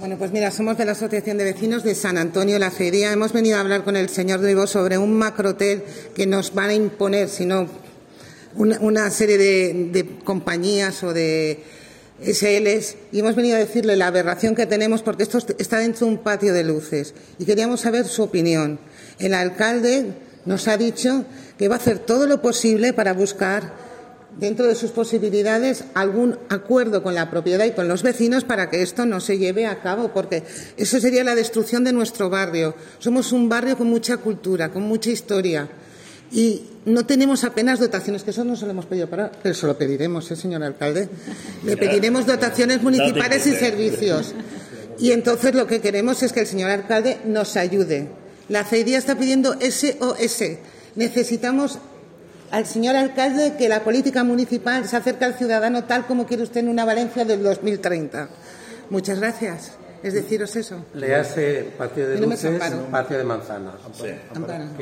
Bueno, pues mira, somos de la Asociación de Vecinos de San Antonio La Feria. Hemos venido a hablar con el señor Nuevo sobre un macrohotel que nos van a imponer, si no, una serie de compañías o de SLs, y hemos venido a decirle la aberración que tenemos porque esto está dentro de un patio de luces y queríamos saber su opinión. El alcalde nos ha dicho que va a hacer todo lo posible para buscar, dentro de sus posibilidades, algún acuerdo con la propiedad y con los vecinos para que esto no se lleve a cabo, porque eso sería la destrucción de nuestro barrio. Somos un barrio con mucha cultura, con mucha historia, y no tenemos apenas dotaciones, que eso no se lo hemos pedido, pero se lo pediremos, señor alcalde. Le pediremos dotaciones municipales y servicios. Y entonces lo que queremos es que el señor alcalde nos ayude. La CEDIA está pidiendo SOS. Necesitamos al señor alcalde que la política municipal se acerque al ciudadano tal como quiere usted en una Valencia del 2030. Muchas gracias. Es deciros eso. Le hace patio de luces, patio de manzanas. Sí.